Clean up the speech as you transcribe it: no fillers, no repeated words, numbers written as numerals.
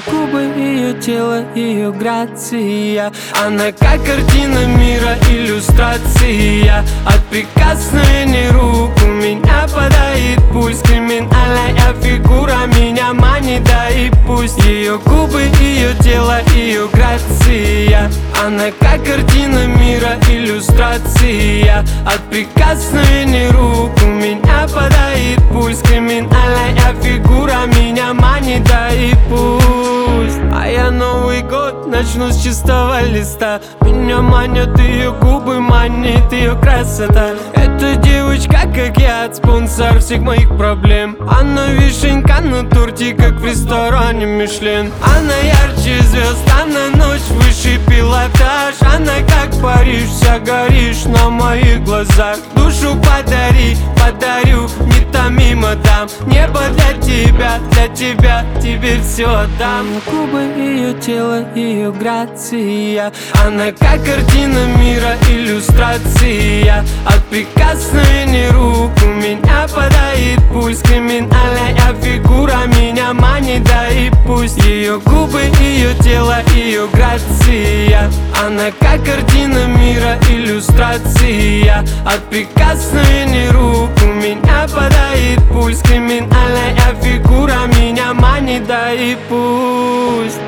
губы, ее тело, ее грация. Она как картина мира, иллюстрация. От прикосновений рук у меня падает пульс. Криминальная фигура меня манит, да и пусть. Ее губы, ее тело, ее грация. Она как картина мира, иллюстрация. От прикосновений рук у меня падает пульс. Криминальная фигура меня манит, да и пусть. А я Новый год начну с чистого листа. Меня манят ее губы, манит ее красота. Эта девочка, как я, спонсор всех моих проблем. Она вишенка на торте, как в ресторане Мишлен. Она ярче звезд, она ночь выше пилотаж. Она как Париж, вся горишь на моих глазах. Душу подари, подарю, не томимо дам. Небо для тебя, тебе все отдам. Губы, ее тело, ее грация. Она как картина мира, иллюстрация. От прикосновений рук у меня падает пульс. Криминальная фигура меня манит, да и пусть. Ее губы, ее тело, ее грация. Она как картина мира, иллюстрация. От прикосновений рук у меня падает пульс. Криминальная фигура меня манит, да и пусть.